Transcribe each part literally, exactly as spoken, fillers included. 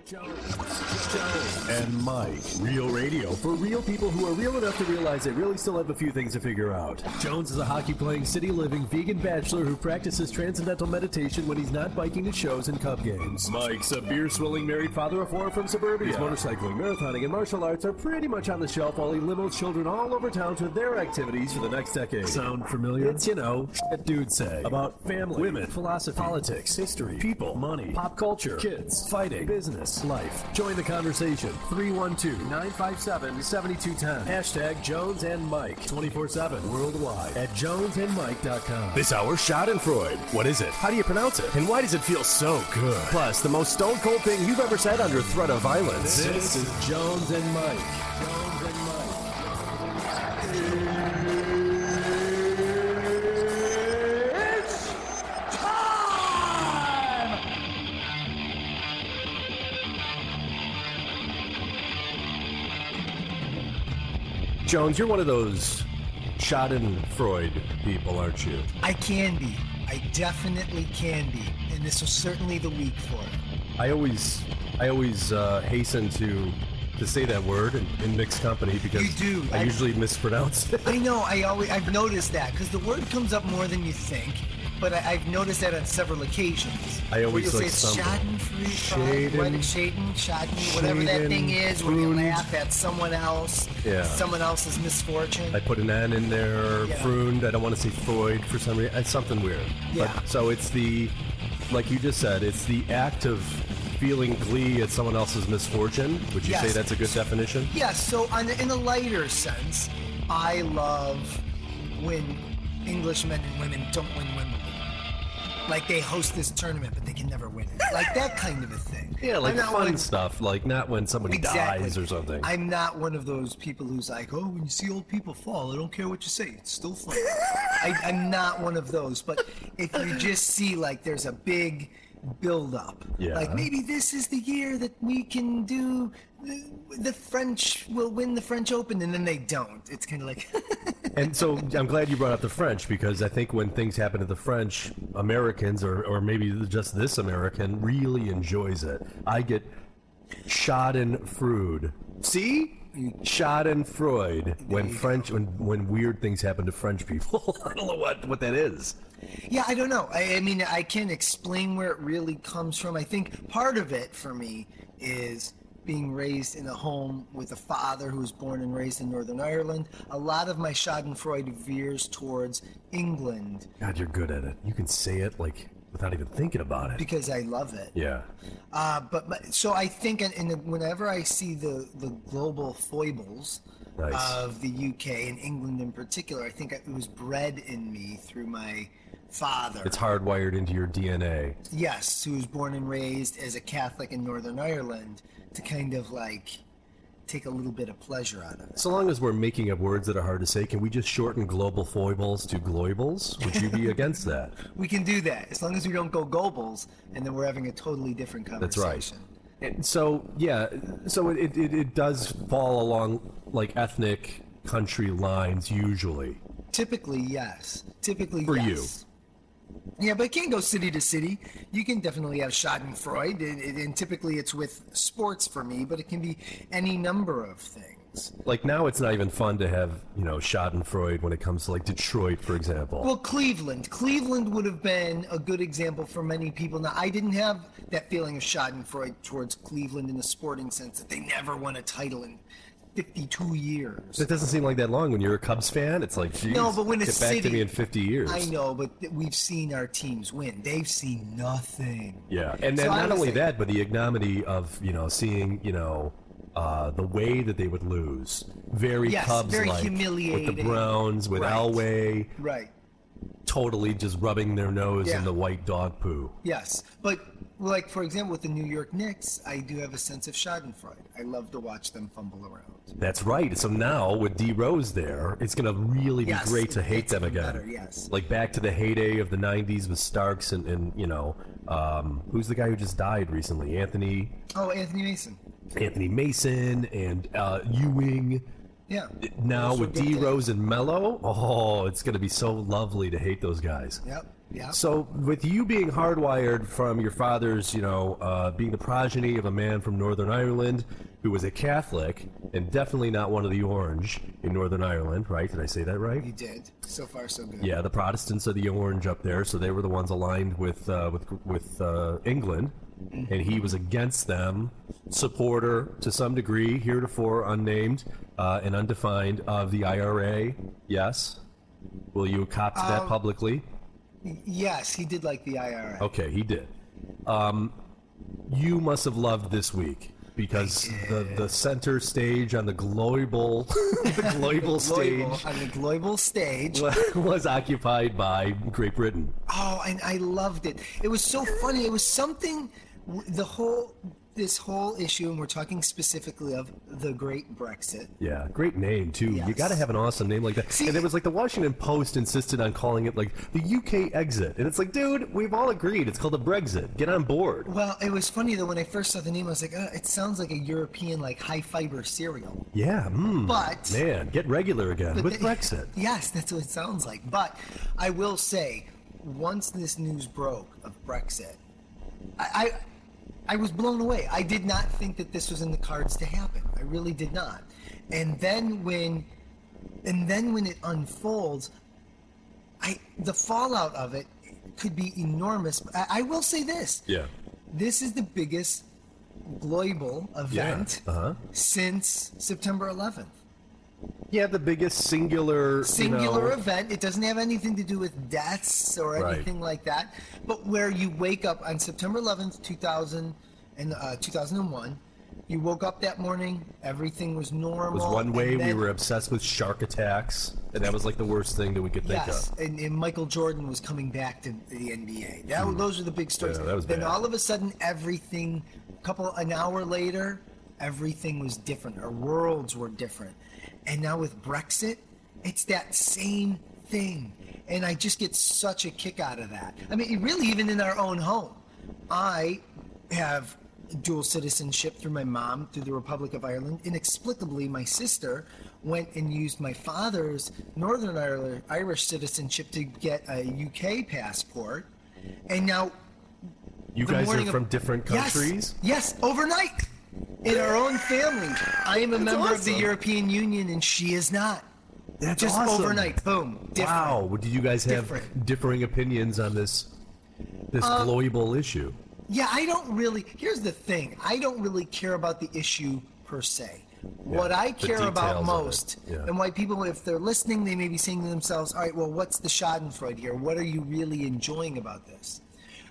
Jones, Jones and Mike. Real radio for real people who are real enough to realize they really still have a few things to figure out. Jones is a hockey-playing, city-living, vegan bachelor who practices transcendental meditation when he's not biking to shows and Cub games. Mike's a beer-swilling married father of four from suburbia. His motorcycling, marathoning, and martial arts are pretty much on the shelf while he limos children all over town to their activities for the next decade. Sound familiar? It's, you know, what dudes say about family, women, philosophy, politics, history, people, money, pop culture, kids, fighting, business, life. Join the conversation. three one two, nine five seven, seven two one zero. Hashtag Jones and Mike. twenty-four seven worldwide at jones and mike dot com. This hour, Schadenfreude. What is it? How do you pronounce it? And why does it feel so good? Plus, the most stone cold thing you've ever said under threat of violence. This, this is Jones and Mike. Jones and Mike. Jones, you're one of those Schadenfreude people, aren't you? I can be. I definitely can be. And this was certainly the week for it. I always I always uh, hasten to to say that word in, in mixed company because you do. I, I usually I, mispronounce it. I know. I always, I've noticed that because the word comes up more than you think. But I, I've noticed that on several occasions. I always where like you'll say something. Schadenfreude, Schaden, Schaden, whatever that thing is, where you laugh at someone else, yeah. someone else's misfortune. I put an N in there, yeah. Freund. I don't want to say Freud for some reason. It's something weird. Yeah. But, so it's the, like you just said, it's the act of feeling glee at someone else's misfortune. Would you yes. say that's a good definition? Yes. So on, in a lighter sense, I love when Englishmen and women don't win Wimbledon. Like they host this tournament, but they can never win it. Like that kind of a thing. Yeah, like fun one, stuff. Like not when somebody exactly. dies or something. I'm not one of those people who's like, oh, when you see old people fall, I don't care what you say. It's still fun. I, I'm not one of those. But if you just see like there's a big build up, yeah. like maybe this is the year that we can do the, the French will win the French Open, and then they don't. It's kind of like... And so I'm glad you brought up the French, because I think when things happen to the French, Americans, or, or maybe just this American, really enjoys it. I get Schadenfreude. See? Schadenfreude when French when when weird things happen to French people. I don't know what, what that is. Yeah, I don't know. I, I mean, I can't explain where it really comes from. I think part of it for me is being raised in a home with a father who was born and raised in Northern Ireland. A lot of my Schadenfreude veers towards England. God, you're good at it. You can say it like without even thinking about it. Because I love it. Yeah. Uh, but, but so I think in, in the, whenever I see the, the global foibles nice. of the U K and England in particular, I think it was bred in me through my father. It's hardwired into your D N A. Yes, who was born and raised as a Catholic in Northern Ireland, to kind of like take a little bit of pleasure out of it. So long as we're making up words that are hard to say, can we just shorten global foibles to gloibles? Would you be against that? We can do that, as long as we don't go gobles, and then we're having a totally different conversation. That's right. And so, yeah, so it, it, it does fall along like ethnic country lines usually. Typically, yes. Typically, For yes. you. Yeah, but it can go city to city. You can definitely have Schadenfreude, and, and typically it's with sports for me, but it can be any number of things. Like now it's not even fun to have, you know, Schadenfreude when it comes to like Detroit, for example. Well, Cleveland. Cleveland would have been a good example for many people. Now, I didn't have that feeling of Schadenfreude towards Cleveland in the sporting sense that they never won a title in fifty-two years. It doesn't seem like that long when you're a Cubs fan. It's like, geez, no, but when get a back city, to me in fifty years. I know, but we've seen our teams win. They've seen nothing. Yeah, and then so not only like, that, but the ignominy of, you know, seeing, you know, uh, the way that they would lose. Very yes, Cubs-like. very humiliating. With the Browns, with right. Elway. Right. Totally just rubbing their nose yeah. in the white dog poo. Yes, but like, for example, with the New York Knicks, I do have a sense of Schadenfreude. I love to watch them fumble around. That's right. So now with D Rose there, it's going to really be yes, great to hate them again. Better, yes. Like back to the heyday of the nineties with Starks and, and you know, um, who's the guy who just died recently? Anthony. Oh, Anthony Mason. Anthony Mason and uh, Ewing. Yeah. Now with D Rose and Melo, oh, it's going to be so lovely to hate those guys. Yep. Yeah. So with you being hardwired from your father's, you know, uh, being the progeny of a man from Northern Ireland who was a Catholic and definitely not one of the Orange in Northern Ireland, right? Did I say that right? You did. So far, so good. Yeah, the Protestants are the Orange up there, so they were the ones aligned with uh, with with uh, England, and he was against them. Supporter to some degree, heretofore unnamed uh, and undefined, of the I R A. Yes. Will you cop to that Um, publicly? Yes, he did like the I R A. Okay, he did. Um, you must have loved this week because the, the center stage on the global the global stage Global, on the global stage. was, was occupied by Great Britain. Oh, and I loved it. It was so funny. It was something. The whole this whole issue, and we're talking specifically of the Great Brexit. Yeah, great name too. You Yes. got to have an awesome name like that. See- and it was like the Washington Post insisted on calling it like the U K exit, and it's like, dude, we've all agreed it's called the Brexit. Get on board. Well, it was funny though when I first saw the name. I was like, uh, it sounds like a European like high fiber cereal. Yeah, mm, But- man, get regular again But with the- Brexit. Yes, that's what it sounds like. But I will say, once this news broke of Brexit, I, I I was blown away. I did not think that this was in the cards to happen. I really did not. And then when and then when it unfolds, I the fallout of it could be enormous. I, I will say this. Yeah. This is the biggest global event Yeah. Uh-huh. since September eleventh. Yeah, the biggest singular Singular you know, event. It doesn't have anything to do with deaths or Right. anything like that. But where you wake up on September eleventh, two thousand and uh, two thousand one, you woke up that morning, everything was normal. was one way. and We then- were obsessed with shark attacks, and that was like the worst thing that we could think Yes, of. and, and Michael Jordan was coming back to the N B A. That, Those are the big stories. Yeah, that was then bad. all of a sudden, everything, a couple, an hour later, everything was different. Our worlds were different. And now with Brexit, it's that same thing. And I just get such a kick out of that. I mean, really, even in our own home, I have dual citizenship through my mom, through the Republic of Ireland. Inexplicably, my sister went and used my father's Northern Ireland, Irish citizenship to get a U K passport. And now, You the guys are morning of- from different Yes, countries? Yes, overnight. In our own family. I am a That's member of the awesome. European Union and she is not. That's Just awesome. overnight. Boom. Different. Wow. Well, did you guys have Different. differing opinions on this this Um, global issue? Yeah, I don't really. Here's the thing. I don't really care about the issue per se. What I the care about details of it. most, Yeah. and why people, if they're listening, they may be saying to themselves, all right, well, what's the schadenfreude here? What are you really enjoying about this?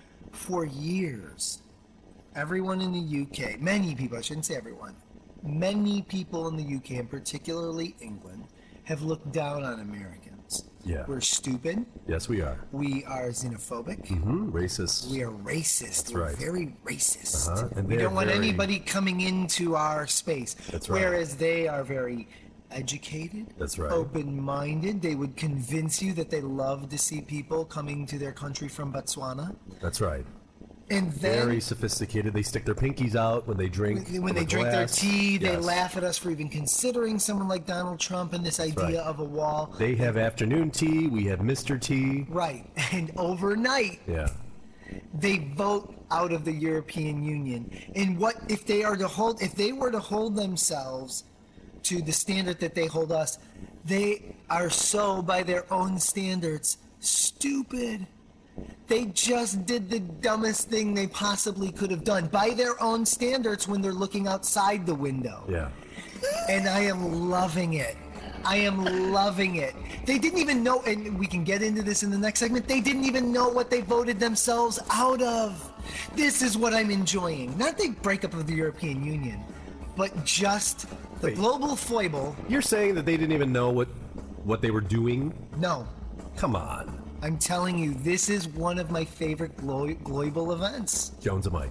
For years, everyone in the U K, many people, I shouldn't say everyone, many people in the U K, and particularly England, have looked down on Americans. Yeah. We're stupid. Yes, we are. We are xenophobic. Hmm, racist. We are racist. We're right. very racist. Uh-huh, and We they're don't want very- anybody coming into our space. That's right. Whereas they are very educated, That's right. open-minded. They would convince you that they love to see people coming to their country from Botswana. That's right. And then Very sophisticated. They stick their pinkies out when they drink. when, when from they a drink their glass. tea, they Yes. laugh at us for even considering someone like Donald Trump and this idea right. of a wall. They have afternoon tea. We have Mister Tea. Right. And overnight, Yeah. they vote out of the European Union. And what if they are to hold if they were to hold themselves to the standard that they hold us, they are so by their own standards stupid. They just did the dumbest thing they possibly could have done by their own standards when they're looking outside the window. Yeah. And I am loving it. I am loving it. They didn't even know, and we can get into this in the next segment, they didn't even know what they voted themselves out of. This is what I'm enjoying. Not the breakup of the European Union, but just the Wait. global foible. You're saying that they didn't even know what what they were doing? No, Come on. I'm telling you, this is one of my favorite glo- global events. Jones and Mike.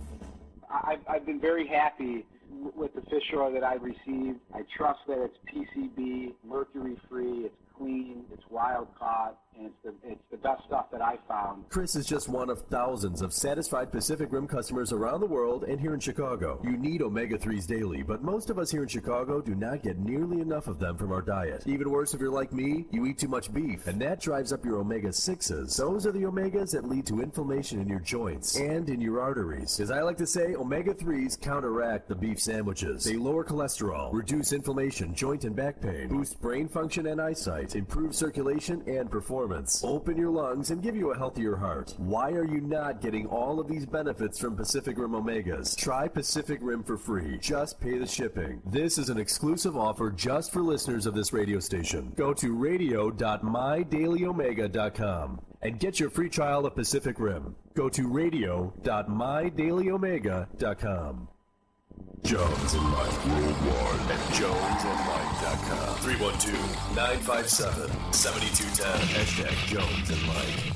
I've, I've been very happy w- with the fish oil that I've received. I trust that it's P C B, mercury-free, it's clean, it's wild caught, and it's the it's the best stuff that I found. Chris is just one of thousands of satisfied Pacific Rim customers around the world and here in Chicago. You need omega threes daily, but most of us here in Chicago do not get nearly enough of them from our diet. Even worse, if you're like me, you eat too much beef, and that drives up your omega sixes. Those are the omegas that lead to inflammation in your joints and in your arteries. As I like to say, omega threes counteract the beef sandwiches. They lower cholesterol, reduce inflammation, joint and back pain, boost brain function and eyesight, improve circulation and performance, open your lungs, and give you a healthier heart. Why are you not getting all of these benefits from Pacific Rim Omegas? Try Pacific Rim for free. Just pay the shipping. This is an exclusive offer just for listeners of this radio station. Go to radio dot my daily omega dot com and get your free trial of Pacific Rim. Go to radio dot my daily omega dot com. Jones and Mike Worldwide at jones and mike dot com. three one two, nine five seven, seven two one zero. Hashtag Jones and Mike.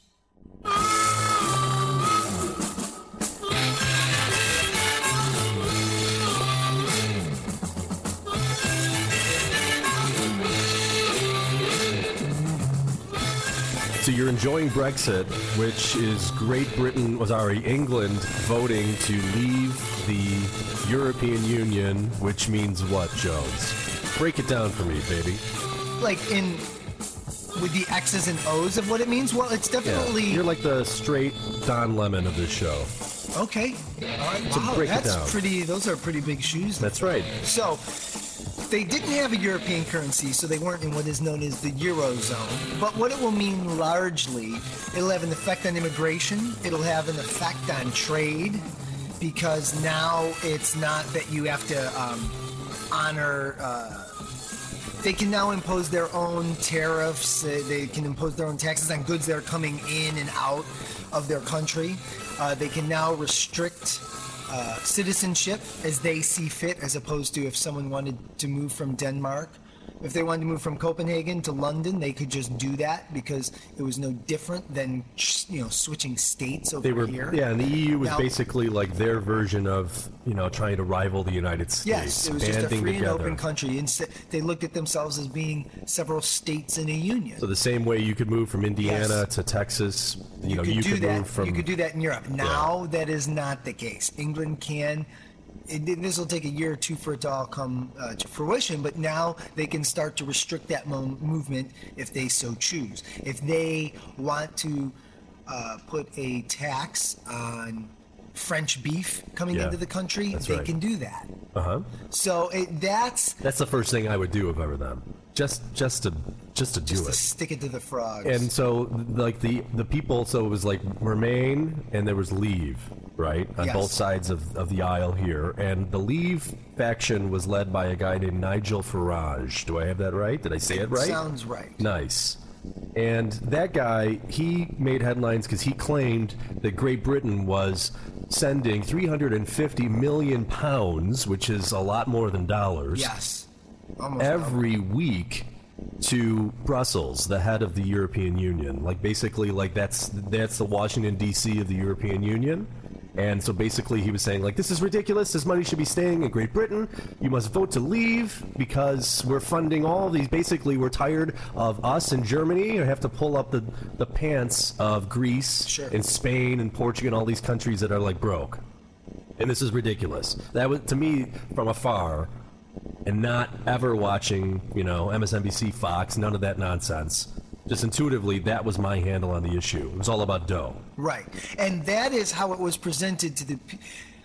So you're enjoying Brexit, which is Great Britain, was sorry, England voting to leave the European Union, which means what, Jones? Break it down for me, baby. Like in, with the X's and O's of what it means? Well, it's definitely... Yeah, you're like the straight Don Lemon of this show. Okay. All right. So wow, break it that's down. pretty, those are pretty big shoes. That's right. So... they didn't have a European currency, so they weren't in what is known as the Eurozone. But what it will mean largely, it'll have an effect on immigration. It'll have an effect on trade, because now it's not that you have to um, honor... Uh, they can now impose their own tariffs. Uh, they can impose their own taxes on goods that are coming in and out of their country. Uh, they can now restrict... Uh, citizenship as they see fit, as opposed to if someone wanted to move from Denmark. If they wanted to move from Copenhagen to London, they could just do that because it was no different than, you know, switching states over They were, here. yeah, and the E U was Now- basically like their version of, you know, trying to rival the United States. Yes, it was just a banding free together. and open country. Instead, they looked at themselves as being several states in a union. So the same way you could move from Indiana Yes. to Texas, you, you know, could you do could that. move from... You could do that in Europe. Now that is not the case. England can. It, this will take a year or two for it to all come uh, to fruition, but now they can start to restrict that mo- movement if they so choose. If they want to uh, put a tax on French beef coming Yeah, into the country, that's they right. can do that. Uh-huh. So it, that's That's the first thing I would do if I were them. Just just to just to do just to it. stick it to the frogs. And so, like the the people, so it was like remain and there was leave, right, on Yes. both sides of, of the aisle here. And the leave faction was led by a guy named Nigel Farage. Do I have that right? Did I say it right? Sounds right. Nice. And that guy, he made headlines because he claimed that Great Britain was sending three hundred fifty million pounds, which is a lot more than dollars, Yes. Almost every week to Brussels, the head of the European Union. Like basically, like that's that's the Washington D C of the European Union. And so basically he was saying, like, this is ridiculous. This money should be staying in Great Britain. You must vote to leave because we're funding all these. Basically, we're tired of us in Germany. I have to pull up the, the pants of Greece Sure. and Spain and Portugal and all these countries that are, like, broke. And this is ridiculous. That was, to me, from afar, and not ever watching, you know, M S N B C, Fox, none of that nonsense. Just intuitively, that was my handle on the issue. It was all about dough. Right, and that is how it was presented to the. pe-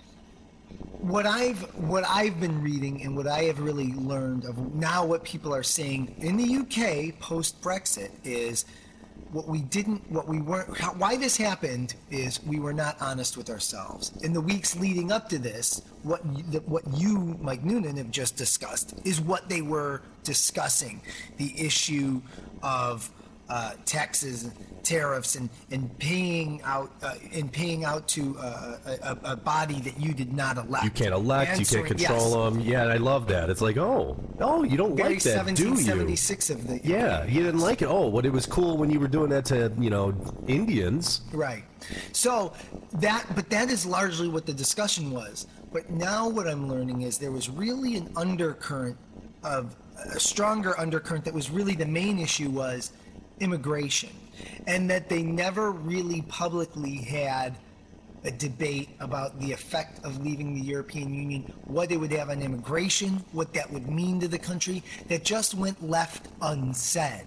What I've what I've been reading and what I have really learned of now, what people are saying in the U K post Brexit is what we didn't, what we weren't. How, why this happened is we were not honest with ourselves. In the weeks leading up to this, what you, the, what you, Mike Noonan, have just discussed is what they were discussing: the issue of uh, taxes, tariffs, and, and paying out uh, and paying out to uh, a, a body that you did not elect. You can't elect, you Answering- can't control yes. them. Yeah, and I love that. It's like, oh, oh, you don't Very like that, do seventeen you? seventy-six of the Yeah, you didn't like it. Oh, but it was cool when you were doing that to, you know, Indians. Right. So that, but that is largely what the discussion was. But now what I'm learning is there was really an undercurrent of a stronger undercurrent that was really the main issue was immigration, and that they never really publicly had a debate about the effect of leaving the European Union, what it would have on immigration, what that would mean to the country. That just went left unsaid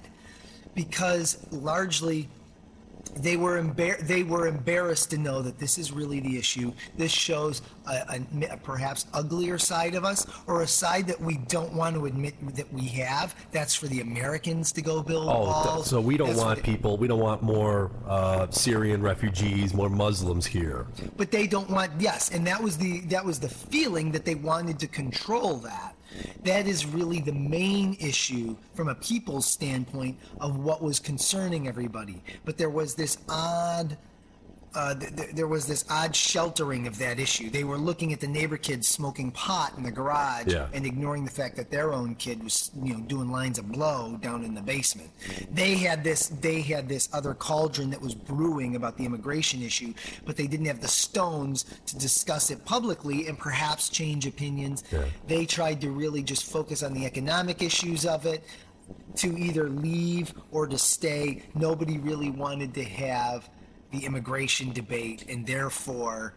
because largely they were embar- they were embarrassed to know that this is really the issue. This shows a, a, a perhaps uglier side of us, or a side that we don't want to admit that we have. That's for the Americans to go build Oh, walls. so we don't That's want for the- people, we don't want more uh, Syrian refugees, more Muslims here. But they don't want, yes, and that was the that was the feeling that they wanted to control that. That is really the main issue from a people's standpoint of what was concerning everybody. But there was this odd, uh, th- th- there was this odd sheltering of that issue. They were looking at the neighbor kids smoking pot in the garage Yeah. and ignoring the fact that their own kid was, you know, doing lines of blow down in the basement. They had this, they had this other cauldron that was brewing about the immigration issue, but they didn't have the stones to discuss it publicly and perhaps change opinions. Yeah. They tried to really just focus on the economic issues of it, to either leave or to stay. Nobody really wanted to have the immigration debate, and therefore,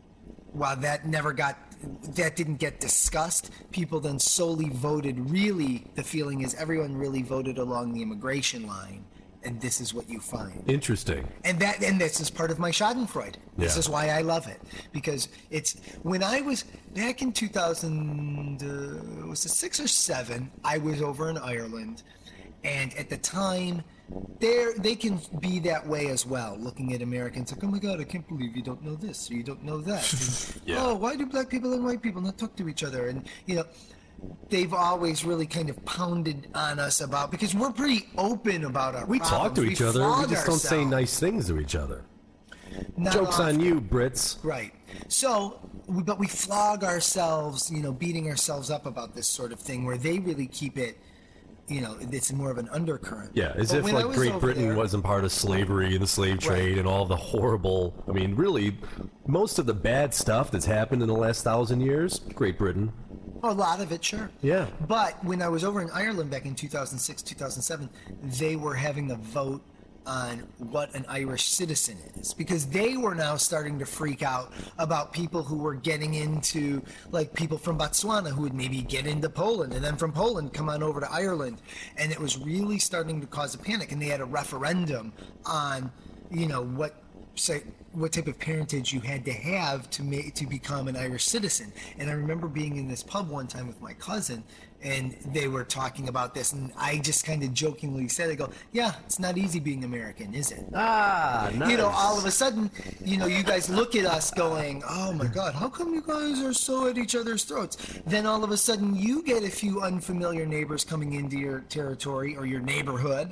while that never got, that didn't get discussed, people then solely voted, really, the feeling is everyone really voted along the immigration line, and this is what you find. Interesting. And that, and this is part of my Schadenfreude. This Yeah. is why I love it, because it's when I was back in two thousand, uh, was it six or seven? I was over in Ireland, and at the time, they they can be that way as well. Looking at Americans, like, oh my God, I can't believe you don't know this or you don't know that. And, Yeah. Oh, why do black people and white people not talk to each other? And you know. They've always really kind of pounded on us about, because we're pretty open about our We problems. talk to each other, we flog just don't say ourselves. nice things to each other. Not Joke's on often. you, Brits. Right. So, we, but we flog ourselves, you know, beating ourselves up about this sort of thing, where they really keep it, you know, it's more of an undercurrent. Yeah, as But if when I like was Great over Britain there- wasn't part of slavery and the slave trade Right. and all the horrible, I mean, really, most of the bad stuff that's happened in the last thousand years, Great Britain. A lot of it, sure. Yeah. But when I was over in Ireland back in two thousand six, two thousand seven, they were having a vote on what an Irish citizen is, because they were now starting to freak out about people who were getting into, like people from Botswana who would maybe get into Poland, and then from Poland come on over to Ireland, and it was really starting to cause a panic. And they had a referendum on, you know, what say what type of parentage you had to have to make to become an Irish citizen. And I remember being in this pub one time with my cousin, and they were talking about this, and I just kind of jokingly said, I go, yeah, it's not easy being American, is it? Ah, nice. You know, all of a sudden, you know, you guys look at us going, oh my God, how come you guys are so at each other's throats? Then all of a sudden you get a few unfamiliar neighbors coming into your territory or your neighborhood,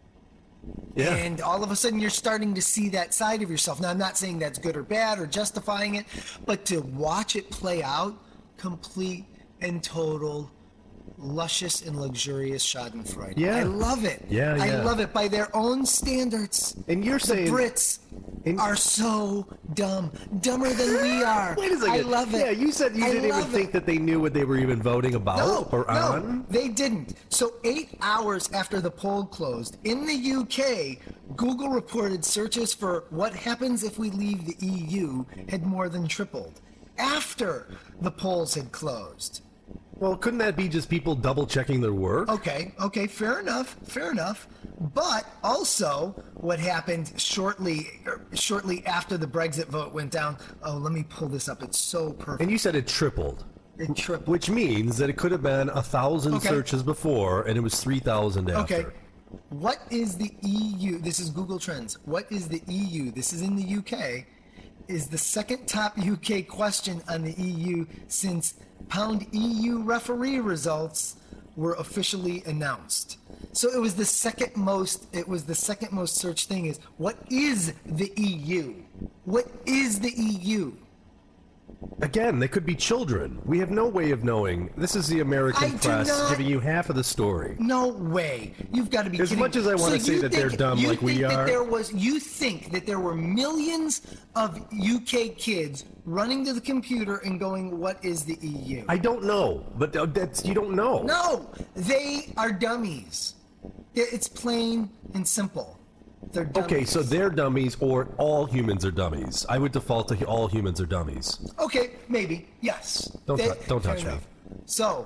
Yeah. and all of a sudden you're starting to see that side of yourself. Now, I'm not saying that's good or bad or justifying it, but to watch it play out, complete and total luscious and luxurious Schadenfreude. Yeah. I love it. Yeah, I yeah. love it. By their own standards, And you're the saying Brits and- are so dumb. Dumber than we are. Wait a second. I love it. Yeah, you said you I didn't even love think it. that they knew what they were even voting about No, or no, on. they didn't. So eight hours after the poll closed, in the U K, Google reported searches for what happens if we leave the E U had more than tripled after the polls had closed. Well, couldn't that be just people double checking their work? Okay, okay, fair enough, fair enough. But also, what happened shortly er, shortly after the Brexit vote went down? Oh, let me pull this up. It's so perfect. And you said it tripled, It tripled. which means that it could have been a thousand Okay. searches before, and it was three thousand after. Okay. What is the E U? This is Google Trends. What is the E U? This is in the U K. Is the second top U K question on the E U since pound E U referee results were officially announced. So it was the second most. It was the second most searched thing. Is what is the E U? What is the E U? Again, they could be children. We have no way of knowing. This is the American I do press not- giving you half of the story. No way. You've got to be As kidding. much as I wanna So say you that they're think- dumb you like we think that are- There was, you think that there were millions of U K kids running to the computer and going, what is the E U? I don't know, but that's you don't know. No, they are dummies. It's plain and simple. They're dummies. Okay, so they're dummies, or all humans are dummies. I would default to all humans are dummies. Okay, maybe. Yes. Don't They- tou- don't fair touch me. enough. So,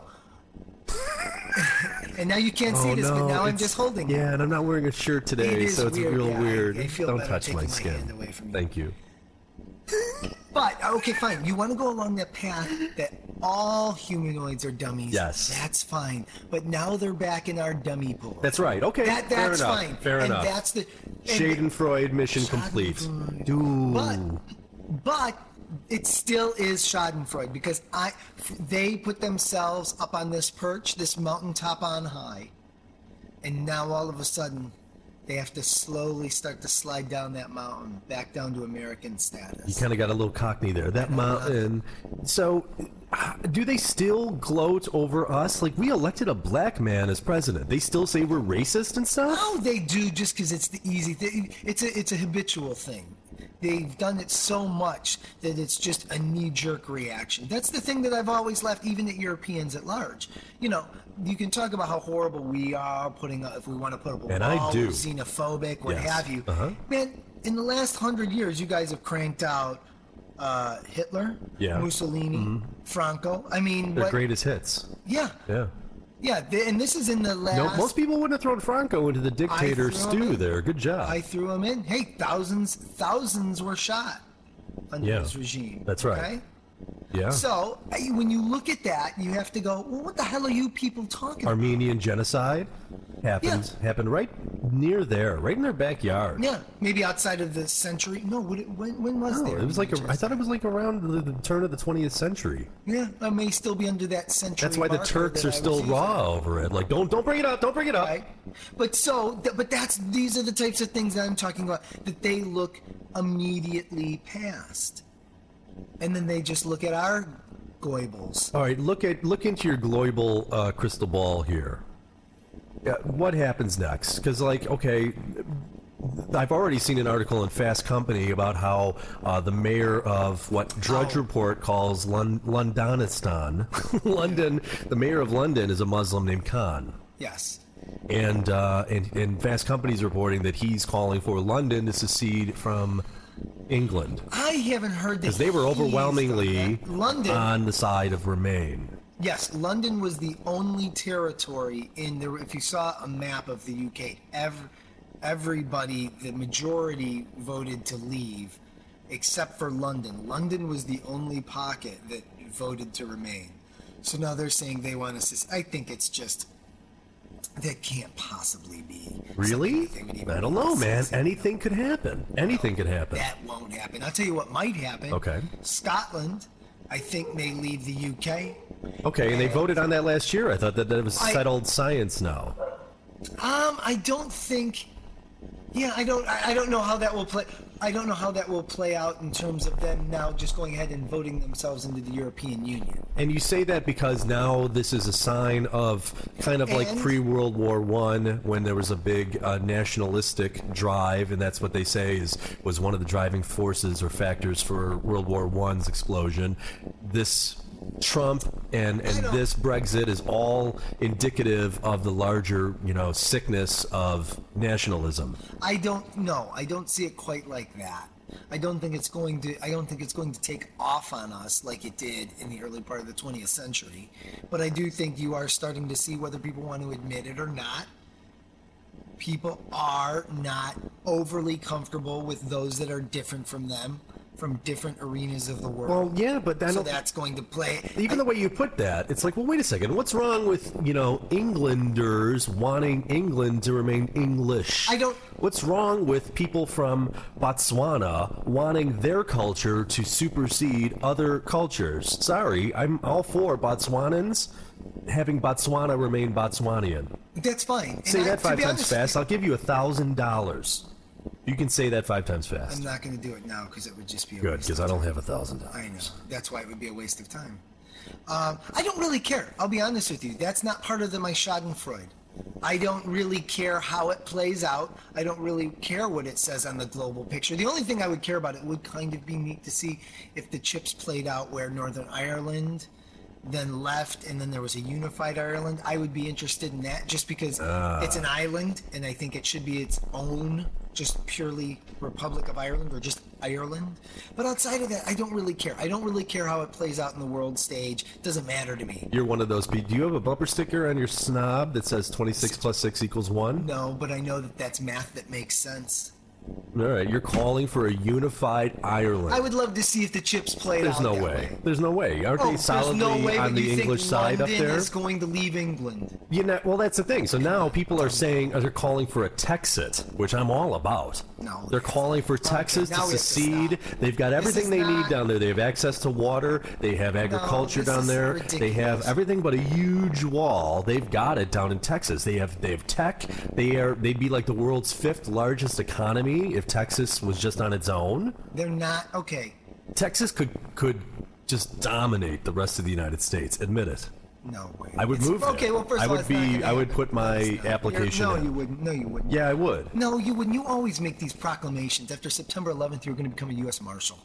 and now you can't see Oh, this, no, but now I'm it's- just holding it. Yeah, and I'm not wearing a shirt It today, is so it's weird, real yeah, I- weird. I feel don't better touch my taking my skin. hand away from you. Thank you. But okay, fine. You want to go along that path that all humanoids are dummies. Yes. That's fine. But now they're back in our dummy pool. That's right. Okay, That, fair that's enough. fine. Fair and enough. That's the and Schadenfreude mission complete. Schadenfreude. Dude. But but it still is Schadenfreude because I they put themselves up on this perch, this mountaintop on high, and now all of a sudden they have to slowly start to slide down that mountain back down to American status. You kind of got a little cockney there. That mountain. So, uh, do they still gloat over us? Like, we elected a black man as president. They still say we're racist and stuff? No, they do just because it's the easy thing. It's a it's a habitual thing. They've done it so much that it's just a knee-jerk reaction. That's the thing that I've always left, even at Europeans at large. You know, you can talk about how horrible we are, putting up, if we want to put up a And wall, I do. xenophobic, what Yes. have you. Uh-huh. Man, in the last hundred years, you guys have cranked out uh, Hitler, Yeah. Mussolini, Franco. I mean, They're what, greatest hits. yeah, Yeah. yeah. They, and this is in the last. No, most people wouldn't have thrown Franco into the dictator threw him stew in. there. Good job. I threw them in. Hey, thousands, thousands were shot under Yeah, his regime. that's right. Okay? yeah. So I- when you look at that, you have to go, well, what the hell are you people talking about? Armenian genocide happened happened right near there, right in their backyard. Yeah, maybe outside of the century. No, would it, when, when was No, there? it was like a, I thought it was like around the, the turn of the twentieth century. Yeah, I may still be under that century. That's why the marker Turks that are I was still using. raw over it. Like, don't don't bring it up, don't bring it up. Right. But so, th- but that's these are the types of things that I'm talking about that they look immediately past, and then they just look at our goibles. All right, look at look into your global uh, crystal ball here. Yeah, what happens next? Because, like, okay, I've already seen an article in Fast Company about how uh, the mayor of what Drudge Oh. Report calls Lon- Londonistan, London, the mayor of London is a Muslim named Khan. Yes. And, uh, and and Fast Company's reporting that he's calling for London to secede from England I haven't heard that because they were he's done overwhelmingly that. London. on the side of Remain. Yes, London was the only territory in the. If you saw a map of the U K, every, everybody, the majority voted to leave, except for London. London was the only pocket that voted to remain. So now they're saying they want to. I think it's just. That can't possibly be. Really? something that they would even I don't know, want to man. say. Anything could happen. Anything could happen. That won't happen. I'll tell you what might happen. Okay. Scotland, I think, may leave the U K. Okay, and they voted on that last year. I thought that that was I- settled science now. Um, I don't think. Yeah, I don't. I I don't know how that will play. I don't know how that will play out in terms of them now just going ahead and voting themselves into the European Union. And you say that because now this is a sign of kind of like And- pre-World War One, when there was a big uh, nationalistic drive, and that's what they say is was one of the driving forces or factors for World War One's explosion. This Trump and I and don't- this Brexit is all indicative of the larger, you know, sickness of nationalism. I don't know. I don't see it quite like that. I don't think it's going to. I don't think it's going to take off on us like it did in the early part of the twentieth century. But I do think you are starting to see, whether people want to admit it or not, people are not overly comfortable with those that are different from them, from different arenas of the world. Well, yeah, but I so don't. that's going to play. Even the way you put that, it's like, well, wait a second. What's wrong with, you know, Englanders wanting England to remain English? I don't- What's wrong with people from Botswana wanting their culture to supersede other cultures? Sorry, I'm all for Botswanans having Botswana remain Botswanian. That's fine. And Say I- that to five be times honest- fast. I'll give you a thousand dollars. You can say that five times fast. I'm not going to do it now because it would just be a Good, waste because of I don't time. have a thousand dollars. I know. That's why it would be a waste of time. Um, I don't really care. I'll be honest with you. That's not part of the, my Schadenfreude. I don't really care how it plays out. I don't really care what it says on the global picture. The only thing I would care about, it would kind of be neat to see if the chips played out where Northern Ireland then left and then there was a unified Ireland. I would be interested in that just because Ah. it's an island and I think it should be its own, just purely Republic of Ireland or just Ireland. But outside of that, I don't really care. I don't really care how it plays out in the world stage. It doesn't matter to me. You're one of those people. Do you have a bumper sticker on your snob that says twenty-six plus six equals one? No, but I know that that's math that makes sense. All right, you're calling for a unified Ireland. I would love to see if the chips played There's out no that way. There's no way. Aren't Oh, they there's solidly no way, on but the you English think side up London there? is going to leave England. You know, well, that's the thing. So now people are saying they're calling for a Texit, which I'm all about. No. They're calling for Texas now to we have to secede. stop. They've got This everything is they need not- down there. They have access to water. They have agriculture this down is there. They have ridiculous. everything but a huge wall. They've got it down in Texas. They have they have tech. They are they'd be like the world's fifth largest economy if Texas was just on its own. They're not okay. Texas could could just dominate the rest of the United States. Admit it. No way. I would It's- move there. Okay, well, first I of all, would it's not be- gonna I would happen. put my It's not. application You're- No, in. you wouldn't. No, you wouldn't. Yeah, I would. No, you wouldn't. You always make these proclamations. After September eleventh, you're going to become a U S Marshal.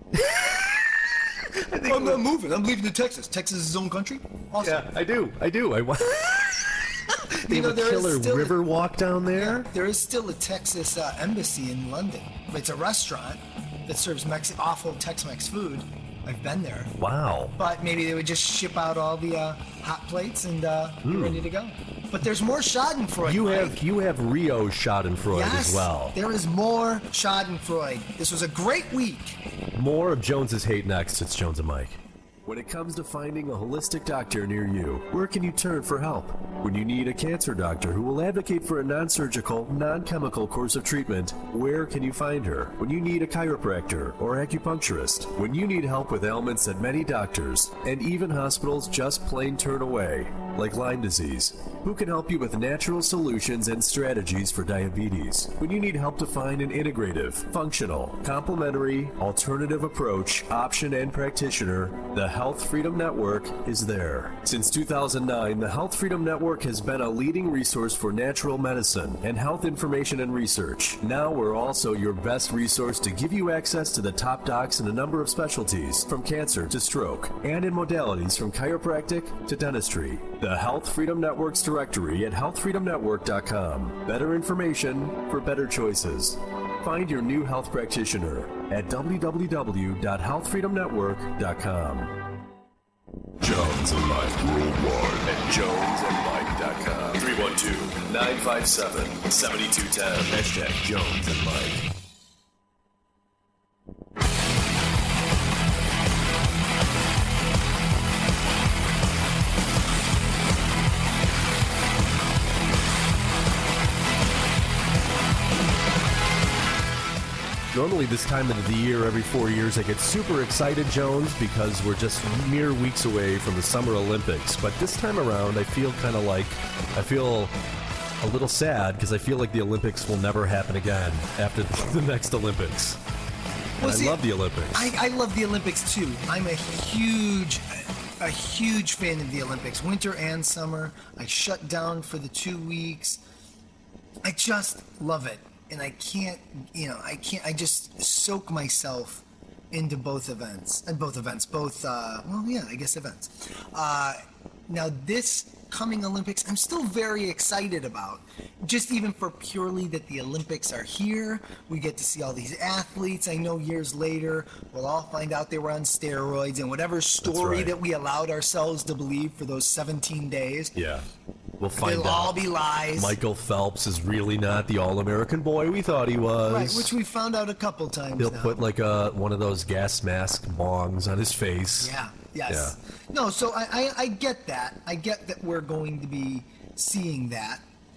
I'm not moving. I'm leaving to Texas. Texas is its own country. Awesome. Yeah, I do. I do. I want. They You know, have a there is killer still- river walk down there. There is still a Texas uh, embassy in London. It's a restaurant that serves Mex- awful Tex-Mex food. I've been there. Wow. But maybe they would just ship out all the uh, hot plates and uh, be Hmm. ready to go. But there's more Schadenfreude. You Mike. have you have Rio Schadenfreude yes, as well. there is more Schadenfreude. This was a great week. More of Jones's hate next. It's Jones and Mike. When it comes to finding a holistic doctor near you, where can you turn for help? When you need a cancer doctor who will advocate for a non-surgical, non-chemical course of treatment, where can you find her? When you need a chiropractor or acupuncturist, when you need help with ailments that many doctors and even hospitals just plain turn away, like Lyme disease, who can help you with natural solutions and strategies for diabetes? When you need help to find an integrative, functional, complementary, alternative approach, option, and practitioner, the Health Freedom Network is there. Since two thousand nine, the Health Freedom Network has been a leading resource for natural medicine and health information and research. Now we're also your best resource to give you access to the top docs in a number of specialties, from cancer to stroke, and in modalities from chiropractic to dentistry. The Health Freedom Network's directory at health freedom network dot com. Better information for better choices. Find your new health practitioner at w w w dot health freedom network dot com. Jones and Mike worldwide at jones and mike dot com. three one two, nine five seven, seven two one zero. Hashtag Jones and Mike. Normally this time of the year, every four years, I get super excited, Jones, because we're just mere weeks away from the Summer Olympics. But this time around, I feel kind of like, I feel a little sad because I feel like the Olympics will never happen again after the next Olympics. And Well, I see, love the Olympics. I, I love the Olympics too. I'm a huge, a huge fan of the Olympics, winter and summer. I shut down for the two weeks. I just love it. And I can't, you know, I can't, I just soak myself into both events, and both events, both, uh, well, yeah, I guess events. Uh, now, this coming Olympics, I'm still very excited about, just even for purely that the Olympics are here. We get to see all these athletes. I know years later, we'll all find out they were on steroids, and whatever story right. that we allowed ourselves to believe for those seventeen days, Yeah. We'll find they'll out. all be lies. Michael Phelps is really not the all-American boy we thought he was. Right, which we found out a couple times He'll now. put like a one of those gas mask bongs on his face. Yeah. Yes. No. So I, I I get that. I get that we're going to be seeing that.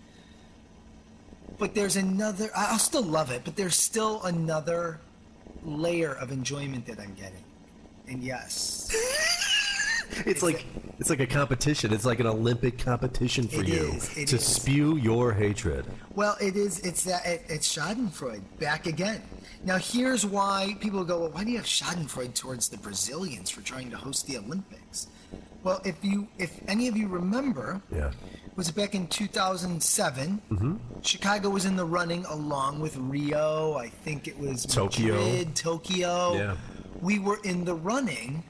But there's another. I- I'll still love it. But there's still another layer of enjoyment that I'm getting. And yes, It's like it's like a competition. It's like an Olympic competition for It you is, it to is. spew your hatred. Well, it is. It's that. It, it's Schadenfreude back again. Now, here's why people go, well, why do you have Schadenfreude towards the Brazilians for trying to host the Olympics? Well, if you, if any of you remember, Yeah. was it back in two thousand seven? Mm-hmm. Chicago was in the running along with Rio. I think it was Tokyo. Madrid, Tokyo. Yeah. We were in the running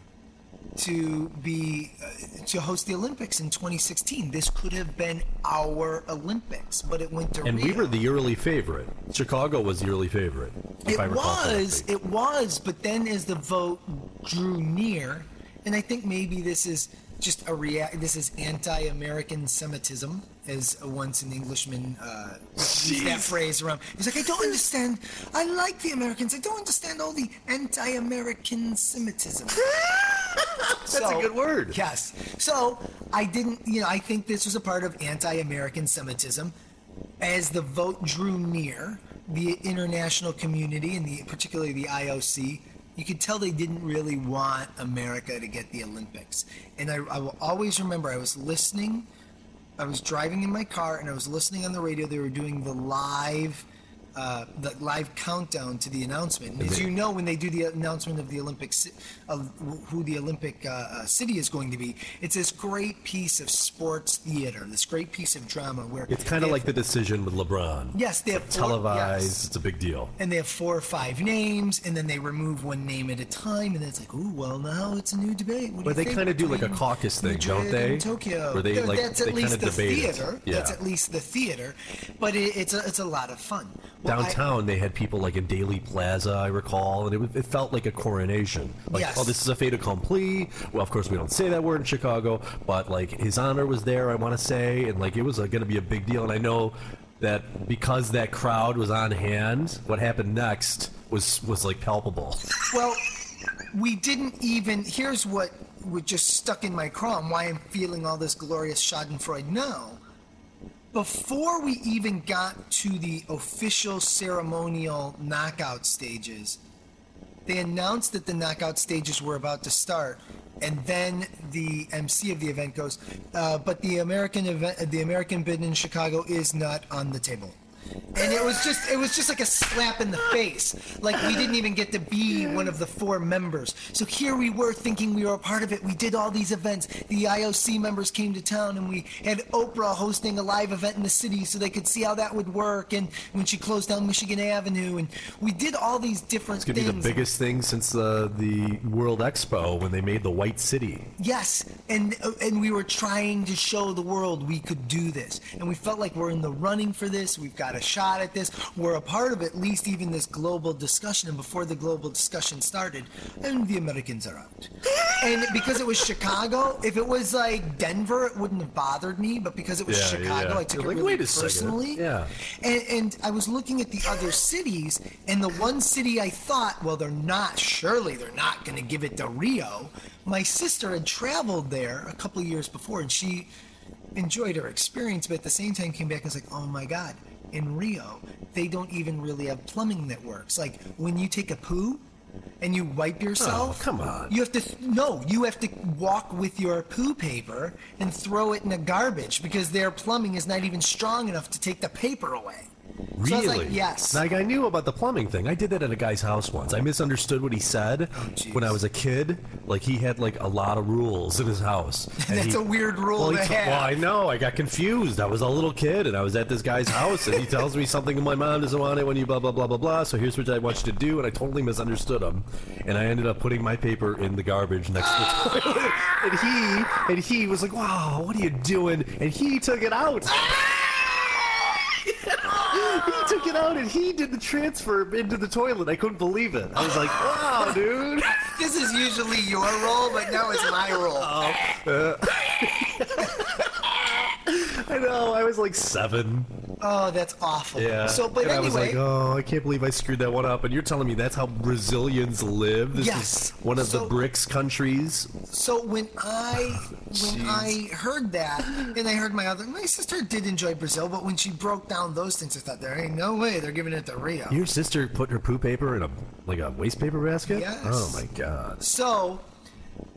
to be uh, to host the Olympics in twenty sixteen. This could have been our Olympics, but it went to And Rio. we were the early favorite. Chicago was the early favorite. If It I recall was, correctly. it was, but then as the vote drew near, and I think maybe this is just a react. This is anti-American Semitism, as once an Englishman uh, used that phrase around. He's like, I don't understand. I like the Americans. I don't understand all the anti-American Semitism. That's a good word. Yes. So I didn't, you know, I think this was a part of anti-American Semitism. As the vote drew near, the international community and the particularly the I O C, you could tell they didn't really want America to get the Olympics. And I, I will always remember I was listening, I was driving in my car and I was listening on the radio. They were doing the live uh, the live countdown to the announcement. And as you know, when they do the announcement of the Olympics, of who the Olympic uh, uh, city is going to be, it's this great piece of sports theater, this great piece of drama where It's kind they of like have- the decision with LeBron. Yes, they have It's four- televised. yes. It's a big deal. and they have four or five names, and then they remove one name at a time, and then it's like, ooh, well, now it's a new debate. What do But you they think kind of do like a between caucus thing, Madrid don't they? and Tokyo. Where they Th- like that's they at least kind of the debate it. theater. Yeah. That's at least the theater, but it, it's a it's a lot of fun. Well, I- Downtown, they had people like in Daily Plaza, I recall, and it, was- it felt like a coronation. Like, Yes. oh, this is a fait accompli. Well, of course, we don't say that word in Chicago, but like His Honor was there, I want to say, and like it was uh, going to be a big deal. And I know that because that crowd was on hand, what happened next was was like palpable. Well, we didn't even. Here's what was just stuck in my craw and why I'm feeling all this glorious Schadenfreude now. Before we even got to the official ceremonial knockout stages, they announced that the knockout stages were about to start, and then the M C of the event goes, uh, "But the American event, the American bid in Chicago is not on the table." And it was just it was just like a slap in the face. Like we didn't even get to be one of the four members. So here we were thinking we were a part of it. We did all these events. The I O C members came to town and we had Oprah hosting a live event in the city so they could see how that would work, and when she closed down Michigan Avenue, and we did all these different It's going to be the things. biggest thing since the the World Expo when they made the White City. Yes, and and we were trying to show the world we could do this, and we felt like we're in the running for this. We've got a shot at this. We're a part of at least even this global discussion. And before the global discussion started, and the Americans are out. And because it was Chicago, if it was like Denver, it wouldn't have bothered me. But because it was Yeah, Chicago, yeah. I took You're it like, really wait a second. personally. Yeah. And, and I was looking at the other cities, and the one city I thought, well, they're not, surely they're not going to give it to Rio. My sister had traveled there a couple of years before, and she enjoyed her experience, but at the same time came back and was like, oh my God, in Rio, they don't even really have plumbing that works. Like, when you take a poo, and you wipe yourself. Oh, come on. You have to th- no. You have to walk with your poo paper and throw it in the garbage because their plumbing is not even strong enough to take the paper away. Really? So I was like, yes. Like, I knew about the plumbing thing. I did that at a guy's house once. I misunderstood what he said Oh, jeez. when I was a kid. Like, he had, like, a lot of rules in his house. And That's he- a weird rule well, he to t- have. Well, I know. I got confused. I was a little kid, and I was at this guy's house, and he tells me something, my mom doesn't want it when you blah, blah, blah, blah, blah, so here's what I want you to do, and I totally misunderstood him. And I ended up putting my paper in the garbage next to the toilet. And he, and he was like, wow, what are you doing? And he took it out. He took it out and he did the transfer into the toilet. I couldn't believe it. I was like, wow, dude. This is usually your role, but now it's my role. Uh, I know. I was like seven. Oh, that's awful. Yeah. So, but and I was anyway, like, oh, I can't believe I screwed that one up. And you're telling me that's how Brazilians live? This Yes. is one of So- the BRICS countries. so when I when Jeez. I heard that, and I heard my other my sister did enjoy Brazil, but when she broke down those things, I thought there ain't no way they're giving it to Rio. Your sister put her poo paper in a like a waste paper basket? Yes. Oh my god. So,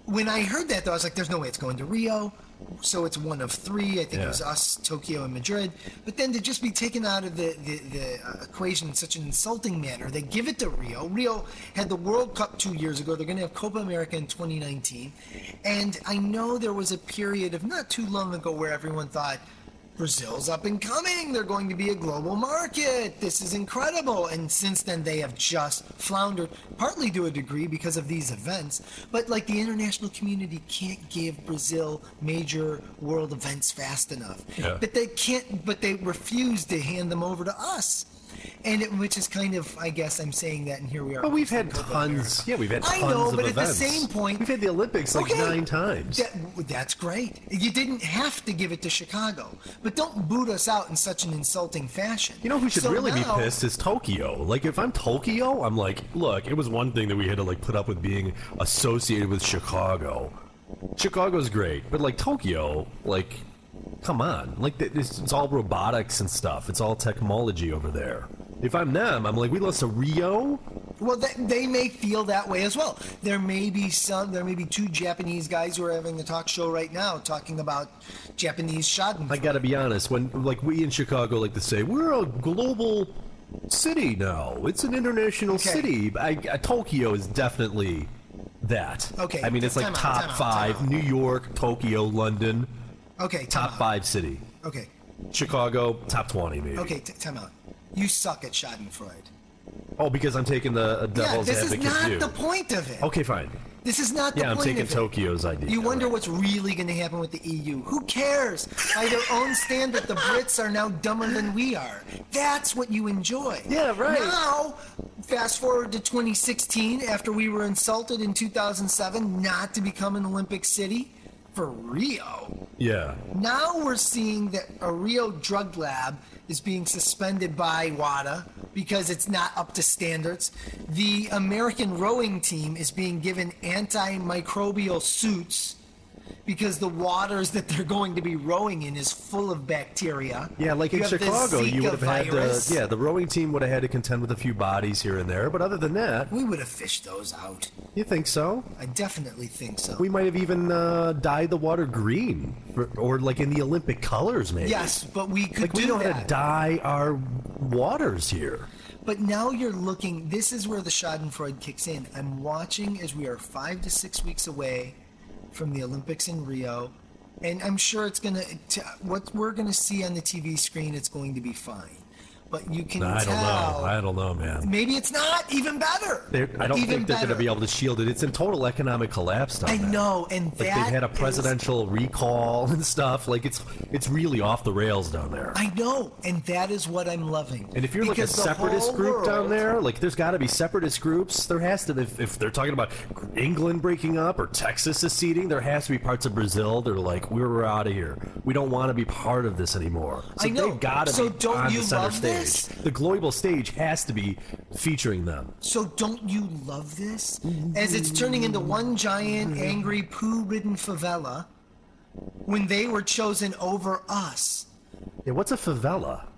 when I heard that, though, I was like, there's no way it's going to Rio. So it's one of three. I think Yeah. it was us, Tokyo, and Madrid. But then to just be taken out of the, the, the uh, equation in such an insulting manner, they give it to Rio. Rio had the World Cup two years ago. They're going to have Copa America in twenty nineteen. And I know there was a period of not too long ago where everyone thought, Brazil's up and coming. They're going to be a global market. This is incredible. And since then, they have just floundered, partly to a degree because of these events. But like the international community can't give Brazil major world events fast enough. Yeah. But they can't. But they refuse to hand them over to us. And it, which is kind of, I guess I'm saying that, and here we are. But we've had Copa tons. America. Yeah, we've had I tons know, of but at events. the same point, we've had the Olympics like Okay. nine times. That, that's great. You didn't have to give it to Chicago, but don't boot us out in such an insulting fashion. You know who should So really now- be pissed is Tokyo. Like, if I'm Tokyo, I'm like, look, it was one thing that we had to like put up with being associated with Chicago. Chicago's great, but like Tokyo, like, come on, like it's, it's all robotics and stuff. It's all technology over there. If I'm them, I'm like, we lost to Rio. Well, they, they may feel that way as well. There may be some. There may be two Japanese guys who are having a talk show right now talking about Japanese Schadenfreude. I gotta be honest, when like we in Chicago like to say we're a global city now, it's an international Okay. city. I, I, Tokyo is definitely that. Okay, I mean, it's like time out, top time out, five: time out. New York, Tokyo, London, Okay, time top out. five city. Okay, Chicago, top twenty maybe. okay, t- time out. You suck at Schadenfreude. Oh, because I'm taking the uh, Yeah, devil's this is advocate not view. the point of it. Okay, fine. This is not the Yeah, I'm point taking of it. Tokyo's idea. You wonder Right. what's really going to happen with the E U. Who cares? By their own standard, the Brits are now dumber than we are. That's what you enjoy. Yeah, right. Now, fast forward to twenty sixteen, after we were insulted in two thousand seven not to become an Olympic city for Rio. Yeah. Now we're seeing that a Rio drug lab is being suspended by WADA because it's not up to standards. The American rowing team is being given antimicrobial suits because the waters that they're going to be rowing in is full of bacteria. Yeah, like You in have the Chicago, you Zika would have had virus. to, yeah, the rowing team would have had to contend with a few bodies here and there, but other than that, We would have fished those out. you think so? I definitely think so. We might have even uh, dyed the water green, or, or like in the Olympic colors, maybe. Yes, but we could Like do we know that. how to dye our waters here. But now you're looking, this is where the Schadenfreude kicks in. I'm watching as we are five to six weeks away from the Olympics in Rio, and I'm sure it's going to, what we're going to see on the T V screen, it's going to be fine. But you can I tell. don't know. I don't know, man. Maybe it's not even better. They're, I don't even think they're going to better. be able to shield it. It's in total economic collapse now. I man. know, and Like that they've had a is- presidential recall and stuff. Like it's it's really off the rails down there. I know, and that is what I'm loving. And if you're like a Because the separatist whole group down world- there, like there's got to be separatist groups. There has to, if, if they're talking about England breaking up or Texas seceding, there has to be parts of Brazil that are like, we're out of here. We don't want to be part of this anymore. So I know. they've got to So be don't on you the center love stage. this? The global stage has to be featuring them. So don't you love this? As it's turning into one giant, angry, poo-ridden favela when they were chosen over us. Yeah, what's a favela?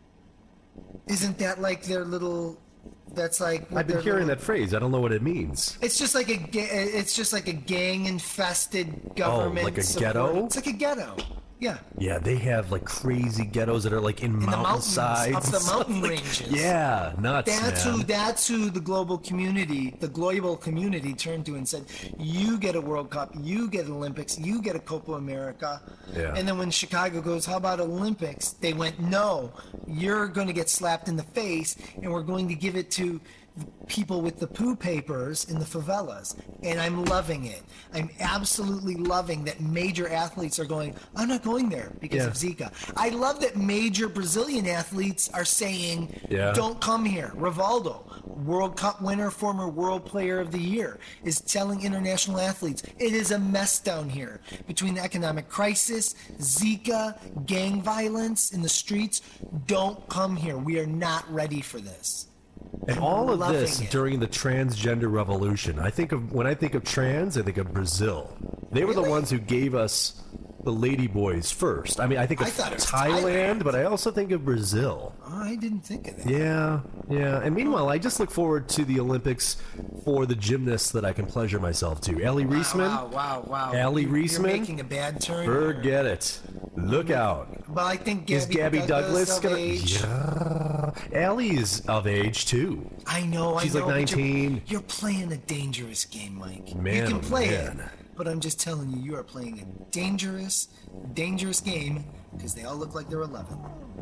Isn't that like their little... That's like... what I've been their hearing little- that phrase. I don't know what it means. It's just like a ga- it's just like a gang-infested government. like a support- ghetto? It's like a ghetto. Yeah. Yeah, they have like crazy ghettos that are like in, In the mountains, mountainsides. up the and stuff mountain like- ranges. Yeah, nuts, That's man. who. That's who the global community, the global community, turned to and said, "You get a World Cup, you get Olympics, you get a Copa America." Yeah. And then when Chicago goes, "How about Olympics?" They went, "No, you're going to get slapped in the face, and we're going to give it to people with the poo papers in the favelas." And I'm loving it. I'm absolutely loving that major athletes are going, "I'm not going there because Yeah. of Zika." I love that major Brazilian athletes are saying, Yeah. "Don't come here." Rivaldo, World Cup winner, former World Player of the Year, is telling international athletes, it is a mess down here. Between the economic crisis, Zika, gang violence in the streets, don't come here. We are not ready for this. And I'm all of loving this it. during the transgender revolution. I think of when I think of trans, I think of Brazil. They were the Really? ones who gave us the Lady Boys first. I mean, I think of I thought it was Thailand, Thailand. but I also think of Brazil. Oh, I didn't think of that. Yeah, yeah. And meanwhile, I just look forward to the Olympics for the gymnasts that I can pleasure myself to. Ellie Reisman. Wow, wow, wow. Allie You're Reisman? making a bad turn. Forget it. Look out. But I think Gabby, Is Gabby Douglas, Douglas of gonna? age. Yeah. Allie is of age too. I know, She's I like know. but you're- nineteen. You're, playing a dangerous game, Mike. Man, you can oh, play man. it, but I'm just telling you, you are playing a dangerous, dangerous game because they all look like they're eleven.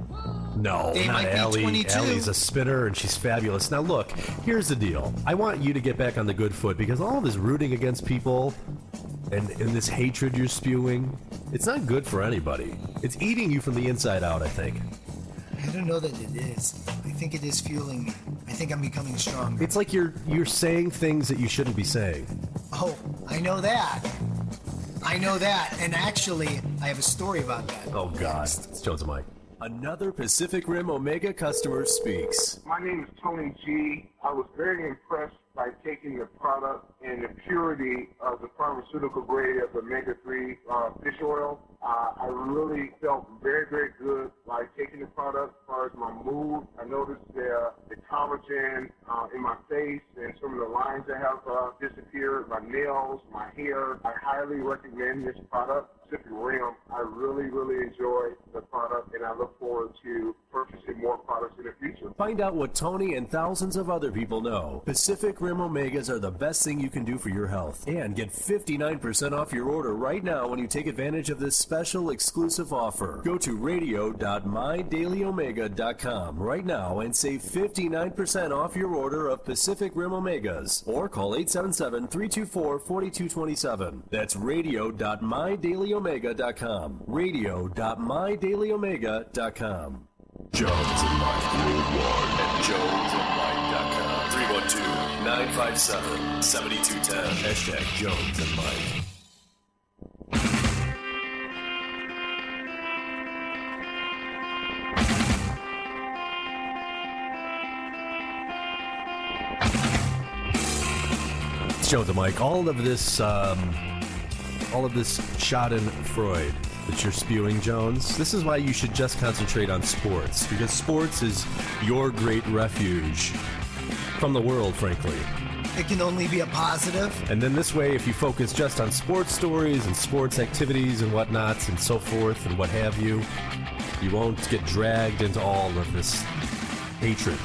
No, They not might be Allie. twenty-two. Allie's a spinner, and she's fabulous. Now, look, here's the deal. I want you to get back on the good foot because all this rooting against people and, and this hatred you're spewing, it's not good for anybody. It's eating you from the inside out, I think. I don't know that it is. I think it is fueling me. I think I'm becoming stronger. It's like you're you're saying things that you shouldn't be saying. Oh, I know that. I know that. And actually, I have a story about that. Oh, God. It's Jones and Mike. Another Pacific Rim Omega customer speaks. My name is Tony G. I was very impressed by taking the product and the purity of the pharmaceutical grade of omega three uh, fish oil. Uh, I really felt very, very good by taking the product. As far as my mood, I noticed the, the collagen uh, in my face and some of the lines that have uh, disappeared, my nails, my hair. I highly recommend this product. Pacific Rim. I really, really enjoy the product, and I look forward to purchasing more products in the future. Find out what Tony and thousands of other people know. Pacific Rim Omegas are the best thing you can do for your health. And get fifty-nine percent off your order right now when you take advantage of this special exclusive offer. Go to radio dot my daily omega dot com right now and save fifty-nine percent off your order of Pacific Rim Omegas. Or call eight seven seven, three two four, four two two seven. That's radio dot my daily omega dot com. radio dot my daily omega dot com. Jones and Mike worldwide at jones and mike dot com. three one two, nine five seven, seven two one zero. Hashtag Jones and Mike. It's Jones and Mike. All of this, um, all of this Schadenfreude that you're spewing, Jones, this is why you should just concentrate on sports, because sports is your great refuge from the world, frankly. It can only be a positive. And then this way, if you focus just on sports stories and sports activities and whatnots and so forth and what have you, you won't get dragged into all of this hatred.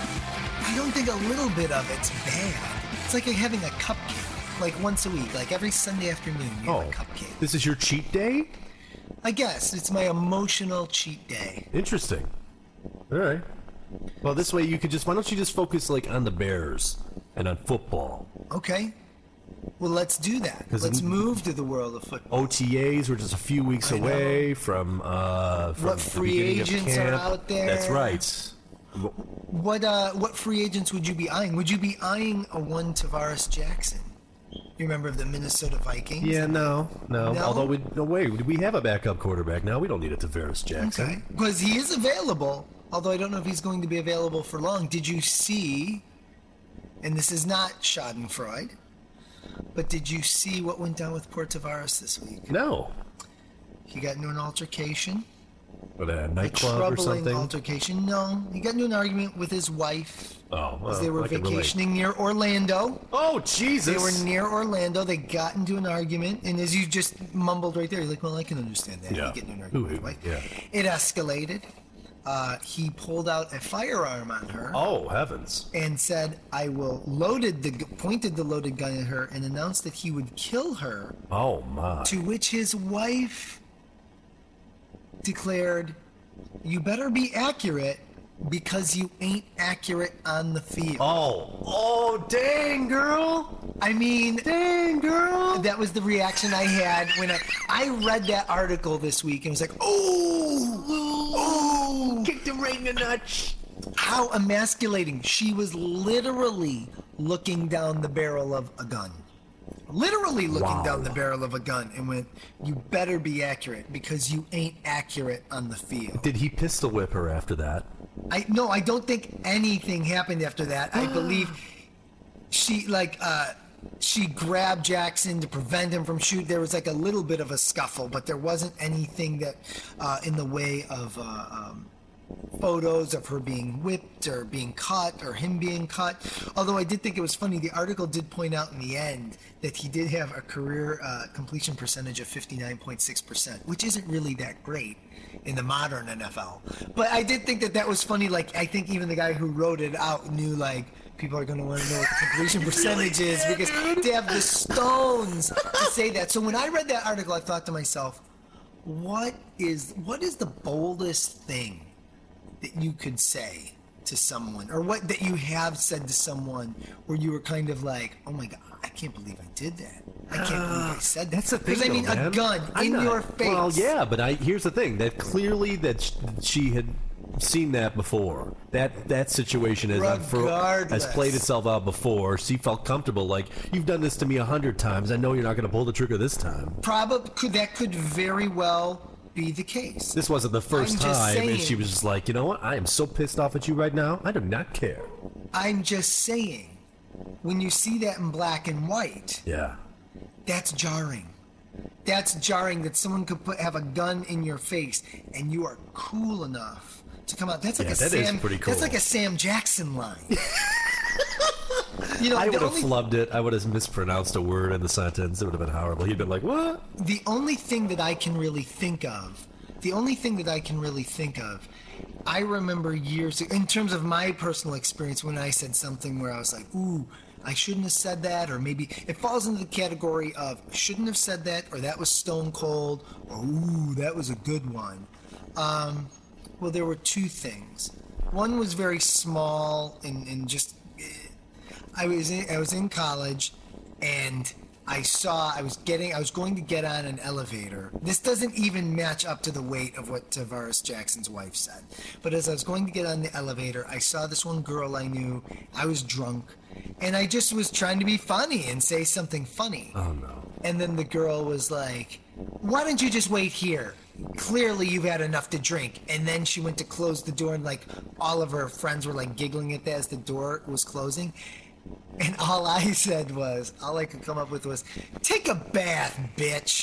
I don't think a little bit of it's bad. It's like having a cupcake, like once a week, like every Sunday afternoon you Oh, have a cupcake. this is your cheat day? I guess it's my emotional cheat day. Interesting. All right. Well, this way you could just, why don't you just focus like on the Bears and on football? Okay. Well, let's do that. 'Cause Let's it- move to the world of football. O T As were just a few weeks I know. away from, uh, from What the free beginning of agents are camp. out there? That's right. What uh, what free agents would you be eyeing? Would you be eyeing a one Tavares Jackson? You remember the Minnesota Vikings? Yeah, no, no. No? Although we, no, wait, we have a backup quarterback now. We don't need a Tavares Jackson. Okay. Because he is available, although I don't know if he's going to be available for long. Did you see, and this is not Schadenfreude, but did you see what went down with Poor Tavares this week? No. He got into an altercation. What, a A nightclub or troubling something? altercation. No, he got into an argument with his wife Oh, well, as they were I can relate. vacationing near Orlando. Oh, Jesus. They were near Orlando. They got into an argument, and as you just mumbled right there, you're like, "Well, I can understand that." Yeah. You get into an argument Ooh, with your wife. yeah. It escalated. Uh, he pulled out a firearm on her Oh, heavens. and said, "I will." Loaded the pointed the loaded gun at her and announced that he would kill her. Oh, my. To which his wife declared, "You better be accurate because you ain't accurate on the field." Oh, oh, dang, girl. I mean, Dang, girl. that was the reaction I had when I I read that article this week and was like, "Oh, oh, Kick the ring a notch. how emasculating!" She was literally looking down the barrel of a gun. Literally looking Wow. down the barrel of a gun and went, "You better be accurate because you ain't accurate on the field." Did he pistol whip her after that? I no, I don't think anything happened after that. I believe she like uh she grabbed Jackson to prevent him from shooting. There was like a little bit of a scuffle, but there wasn't anything that uh, in the way of uh, um, photos of her being whipped or being cut or him being cut. Although I did think it was funny, the article did point out in the end that he did have a career uh, completion percentage of fifty-nine point six percent, which isn't really that great in the modern N F L. But I did think that that was funny. Like, I think even the guy who wrote it out knew, like, people are going to want to know what the completion percentage is, because they have the stones to say that. So when I read that article, I thought to myself, what is what is the boldest thing that you could say to someone, or what that you have said to someone where you were kind of like, oh my God, I can't believe I did that. I can't uh, believe I said that. That's the thing, because I mean, though, man. a gun I'm in not, your face. Well, yeah, but I here's the thing, that clearly that sh- she had seen that before. That that situation has, unfur- has played itself out before. She felt comfortable, like, you've done this to me a hundred times. I know you're not going to pull the trigger this time. Probably could that could very well be the case. This wasn't the first I'm time, saying, and she was just like, you know what? I am so pissed off at you right now. I do not care. I'm just saying, when you see that in black and white, yeah, that's jarring. That's jarring that someone could put have a gun in your face and you are cool enough to come out. That's like yeah, a that Sam. is pretty cool. That's like a Sam Jackson line. You know, I would have only, flubbed it. I would have mispronounced a word in the sentence. It would have been horrible. He'd been like, what? The only thing that I can really think of, the only thing that I can really think of, I remember years, in terms of my personal experience, when I said something where I was like, ooh, I shouldn't have said that, or maybe it falls into the category of shouldn't have said that, or that was stone cold, or ooh, that was a good one. Um, well, there were two things. One was very small and, and just, I was in, I was in college, and I saw I was getting I was going to get on an elevator. This doesn't even match up to the weight of what Tavares Jackson's wife said. But as I was going to get on the elevator, I saw this one girl I knew. I was drunk, and I just was trying to be funny and say something funny. Oh no. And then the girl was like, "Why don't you just wait here? Clearly you've had enough to drink." And then she went to close the door, and like all of her friends were like giggling at that as the door was closing. And all I said was, all I could come up with was, "Take a bath, bitch."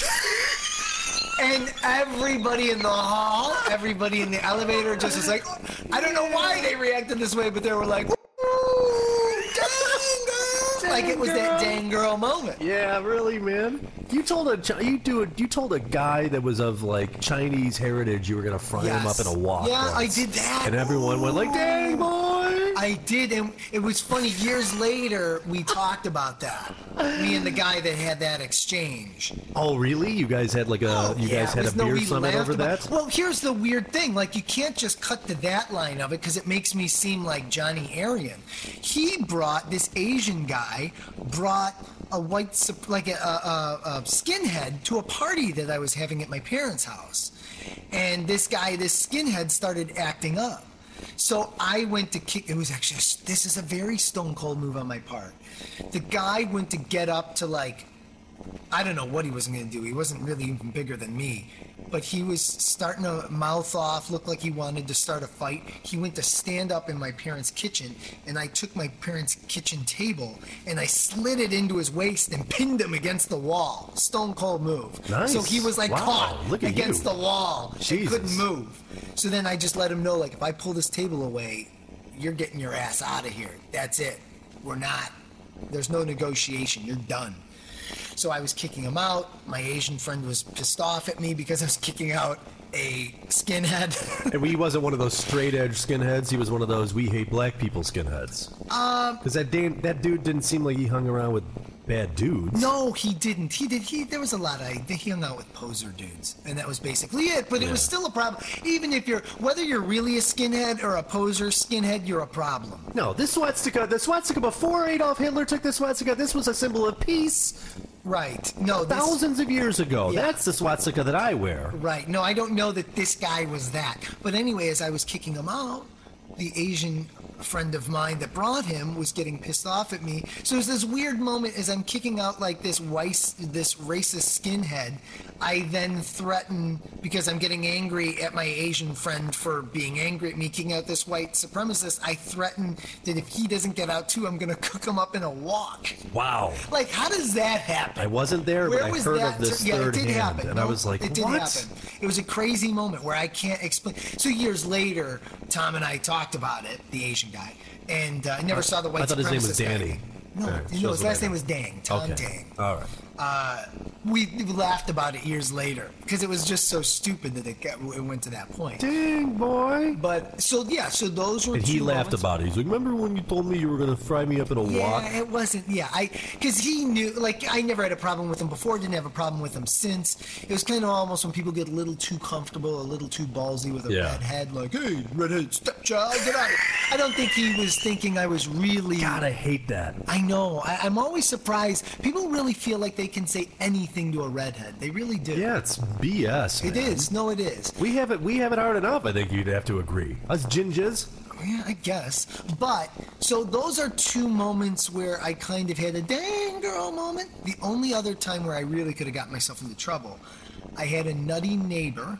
And everybody in the hall, everybody in the elevator just was like, I don't know why they reacted this way, but they were like, "Ooh, dang girl." Like it was that dang girl moment. Yeah, really, man. You told a you do a, you told a guy that was of like Chinese heritage you were gonna fry Yes. him up in a wok. Yeah, I once. did that. And everyone went like, "Dang boy!" I did, and it was funny. Years later, we talked about that. Me and the guy that had that exchange. Oh, really? You guys had like a Oh, you yeah, guys it had was a no, beer we summit laughed over about- that? Well, here's the weird thing. Like, you can't just cut to that line of it because it makes me seem like Johnny Arian. He brought, this Asian guy brought a white, sup- like a, a, a skinhead to a party that I was having at my parents' house. And this guy, this skinhead, started acting up. So I went to kick, it was actually, this is a very stone cold move on my part. The guy went to get up to like, I don't know what he was going to do. He wasn't really even bigger than me. But he was starting to mouth off, look like he wanted to start a fight. He went to stand up in my parents' kitchen, and I took my parents' kitchen table, and I slid it into his waist and pinned him against the wall. Stone cold move. Nice. So he was like Wow, caught look at against you. the wall. And Jesus. couldn't move. So then I just let him know, like, if I pull this table away, you're getting your ass out of here. That's it. We're not. There's no negotiation. You're done. So I was kicking him out. My Asian friend was pissed off at me because I was kicking out a skinhead. And he wasn't one of those straight edge skinheads. He was one of those we hate black people skinheads. Um, because that Dan, that dude didn't seem like he hung around with bad dudes. No, he didn't. He did. He there was a lot of he hung out with poser dudes, and that was basically it. But it was still a problem. Even if you're whether you're really a skinhead or a poser skinhead, you're a problem. No, this swastika, the swastika before Adolf Hitler took the swastika, this was a symbol of peace. Right. No. This, Thousands of years ago. Yeah. That's the swastika that I wear. Right. No, I don't know that this guy was that. But anyway, as I was kicking him out, the Asian friend of mine that brought him was getting pissed off at me. So it was this weird moment as I'm kicking out like this white, this racist skinhead. I then threaten, because I'm getting angry at my Asian friend for being angry at me kicking out this white supremacist, I threaten that if he doesn't get out too, I'm going to cook him up in a wok. Wow. Like, how does that happen? I wasn't there, Where but I was heard that of this tur- yeah, third it did hand, happen. and no, I was like, it did what? happen. It was a crazy moment where I can't explain. So years later, Tom and I talked about it, the Asian guy, and uh, I never saw the white I thought his name was supremacist guy. Danny. No, All right, no, shows his what last I name know. was Dang, Tom Okay. Dang. All right. Uh, we laughed about it years later because it was just so stupid that it, got, it went to that point. Dang, boy. But so yeah, so those were. And he two laughed moments. about it. He's like, remember when you told me you were going to fry me up in a Yeah, wok? it wasn't. Yeah, I because he knew. Like, I never had a problem with him before. Didn't have a problem with him since. It was kind of almost when people get a little too comfortable, a little too ballsy with a Yeah. redhead. Like, hey, redhead stepchild, get out! I don't think he was thinking I was really. God, I hate that. I know. I, I'm always surprised. People really feel like they can say anything to a redhead. They really do. Yeah, it's B S. It man. is. No, it is. We have it. We have it hard enough. I think you'd have to agree. Us gingers. Yeah, I guess. But, so those are two moments where I kind of had a dang girl moment. The only other time where I really could have got myself into trouble, I had a nutty neighbor,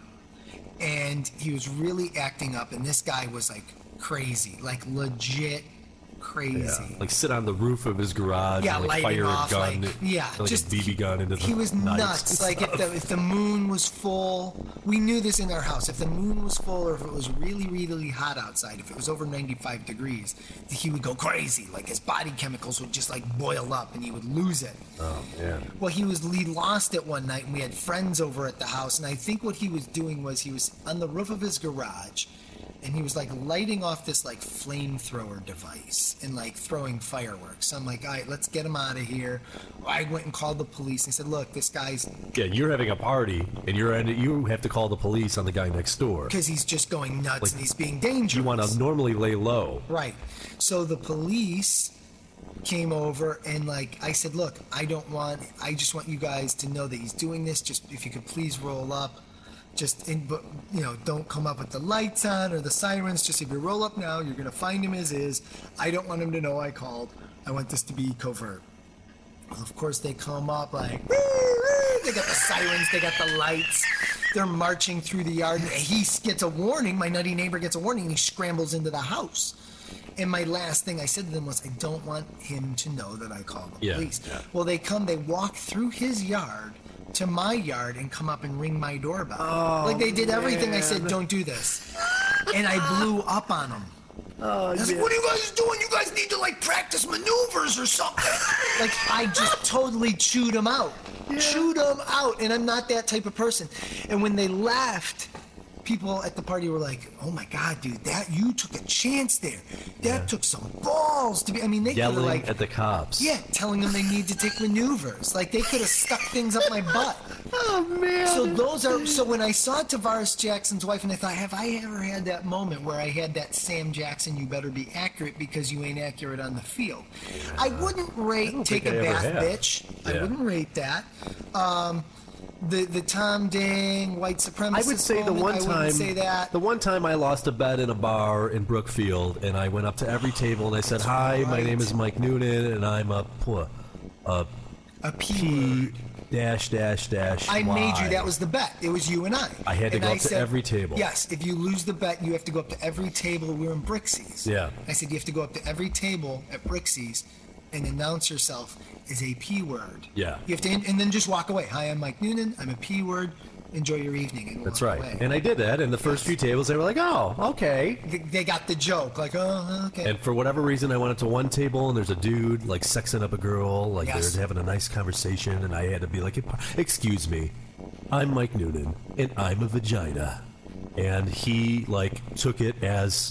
and he was really acting up, and this guy was like crazy, like legit crazy. Yeah. Like sit on the roof of his garage Yeah, and like lighting fire off, a gun. like, yeah, like just a B B gun into the He was night. nuts. Like if the if the moon was full, we knew this in our house. If the moon was full, or if it was really really hot outside, if it was over ninety-five degrees, he would go crazy. Like his body chemicals would just like boil up, and he would lose it. Oh man. Well, he was he lost it one night, and we had friends over at the house, and I think what he was doing was he was on the roof of his garage. And he was like lighting off this like flamethrower device and like throwing fireworks. So I'm like, all right, let's get him out of here. I went and called the police and said, look, this guy's Yeah, you're having a party and you're and you have to call the police on the guy next door. because he's just going nuts Like, and he's being dangerous. You want to normally lay low. Right. So the police came over and like I said, look, I don't want. I just want you guys to know that he's doing this. Just if you could please roll up. Just in, but you know, don't come up with the lights on or the sirens. Just if you roll up now, you're gonna find him as is. I don't want him to know I called. I want this to be covert. Well, of course, they come up like woo, woo. They got the sirens, they got the lights. They're marching through the yard. And he gets a warning. My nutty neighbor gets a warning. And he scrambles into the house. And my last thing I said to them was, I don't want him to know that I called the Yeah, police. yeah. Well, they come. They walk through his yard to my yard and come up and ring my doorbell. Oh, like they did everything I said, man. don't do this. And I blew up on them. Oh, I was like, what are you guys doing? You guys need to like practice maneuvers or something. Like I just totally chewed them out. Chewed them out. And I'm not that type of person. And when they left, people at the party were like, oh my God, dude, that you took a chance there. That took some balls to be, I mean, they could have Yelling like, at the cops. yeah, telling them they need to take maneuvers. Like they could have stuck things up my butt. Oh man. So those are so when I saw Tavares Jackson's wife, and I thought, have I ever had that moment where I had that Sam Jackson, you better be accurate because you ain't accurate on the field? I wouldn't rate don't take a think I ever bath, have. bitch. I Yeah. wouldn't rate that. Um, the the Tom Dang white supremacist. I would say the moment, one I time, wouldn't say that. the one time I lost a bet in a bar in Brookfield, and I went up to every table and I said, "Hi, my right. name is Mike Noonan, and I'm a p- a a P P word. dash dash dash." I made you. Y. That was the bet. It was you and I. I had to And go I up to said, every table. Yes. If you lose the bet, you have to go up to every table. We were in Brixie's. Yeah. I said you have to go up to every table at Brixie's and announce yourself as a P word. Yeah. You have to, and then just walk away. Hi, I'm Mike Noonan. I'm a P word. Enjoy your evening. And That's walk right. away. And I did that, and the first few tables they were like, "Oh, okay." They- they got the joke. Like, oh, okay. And for whatever reason, I went up to one table, and there's a dude like sexing up a girl, like Yes. they're having a nice conversation, and I had to be like, "Excuse me, I'm Mike Noonan, and I'm a vagina," and he like took it as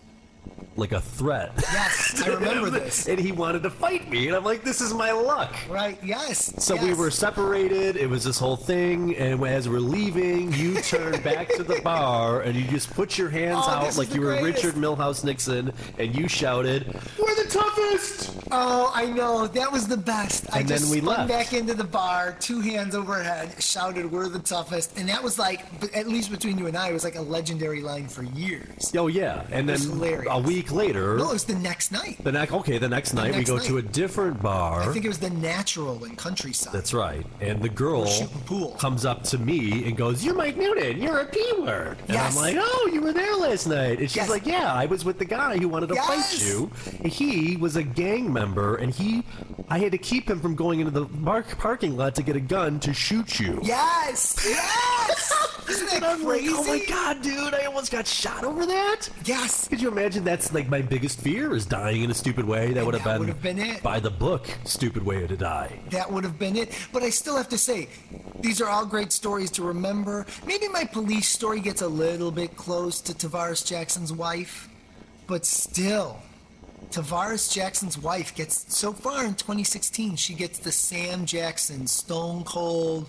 like a threat. Yes, I remember this. And he wanted to fight me, and I'm like, "This is my luck." Right? Yes. So we yes. were separated. It was this whole thing, and as we're leaving, you turned back to the bar and you just put your hands Oh, out this is like the you were greatest. Richard Milhouse Nixon, and you shouted, "We're the toughest!" toughest. Oh, I know. That was the best. I And just then we spun left. back into the bar, two hands overhead, shouted, "We're the toughest." And that was like, but at least between you and I, it was like a legendary line for years. Oh yeah, and It was then hilarious. a week later, No, it was the next night. the next okay, the next night we next go night. to a different bar. I think it was the Natural in Countryside. That's right. And the girl shooting pool. comes up to me and goes, "You're Mike Newton. You're a P-word." And Yes. I'm like, "Oh, you were there last night." And she's Yes. like, "Yeah, I was with the guy who wanted to Yes. fight you. And he was a gang member, and he, I had to keep him from going into the bar- parking lot to get a gun to shoot you." Yes! Yes! Isn't And that I'm like, crazy? "Oh my god, dude! I almost got shot over that." Yes! Could you imagine? That's like my biggest fear is dying in a stupid way. That would have that been, would have been it. by the book, stupid way to die. That would have been it. But I still have to say, these are all great stories to remember. Maybe my police story gets a little bit close to Tavares Jackson's wife, but still, Tavares Jackson's wife gets, so far in twenty sixteen, she gets the Sam Jackson Stone Cold,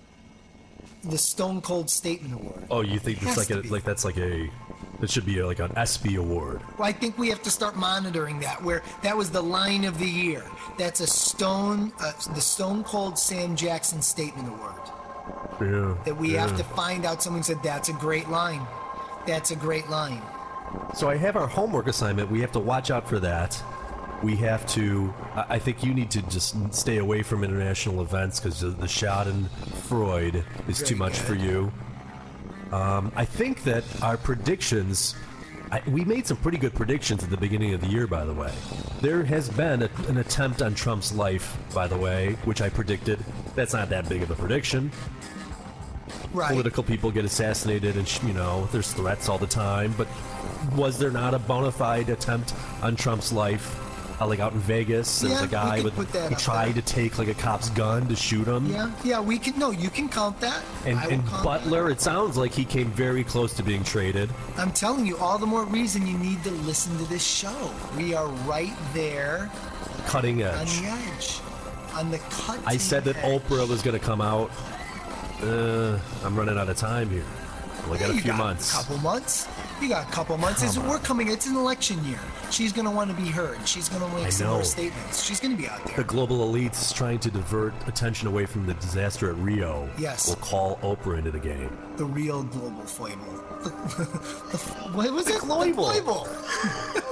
the Stone Cold Statement Award. Oh, you think Has that's like to a be. like that's like a that should be like an ESPY award. Well, I think we have to start monitoring that. Where that was the line of the year. That's a Stone, uh, the Stone Cold Sam Jackson Statement Award. Yeah. That we yeah. have to find out. Someone said that's a great line. That's a great line. So I have our homework assignment. We have to watch out for that. We have to. I I think you need to just stay away from international events because the, the Schadenfreude is too Very much good. for you. Um, I think that our predictions. I, we made some pretty good predictions at the beginning of the year, by the way. There has been a, an attempt on Trump's life, by the way, which I predicted. That's not that big of a prediction. Right. Political people get assassinated, and sh- you know there's threats all the time. But was there not a bona fide attempt on Trump's life, uh, like out in Vegas? There Yeah, was a guy we with could put that who up tried there. to take like a cop's gun to shoot him. Yeah, yeah, we can. No, you can count that. And, I will and count Butler, it sounds like he came very close to being traded. that. I'm telling you, all the more reason you need to listen to this show. We are right there Cutting on edge. the edge, on the cut. I said that Oprah was going to come out. Uh, I'm running out of time here. Only got a you few got months. A couple months. You got a couple months. It's, we're coming. It's an election year. She's going to want to be heard. She's going to I make some know. more statements. She's going to be out The there. global elites trying to divert attention away from the disaster at Rio. Yes. Will call Oprah into the game. The real global foible. The, the, what was it? Gloible. The foible.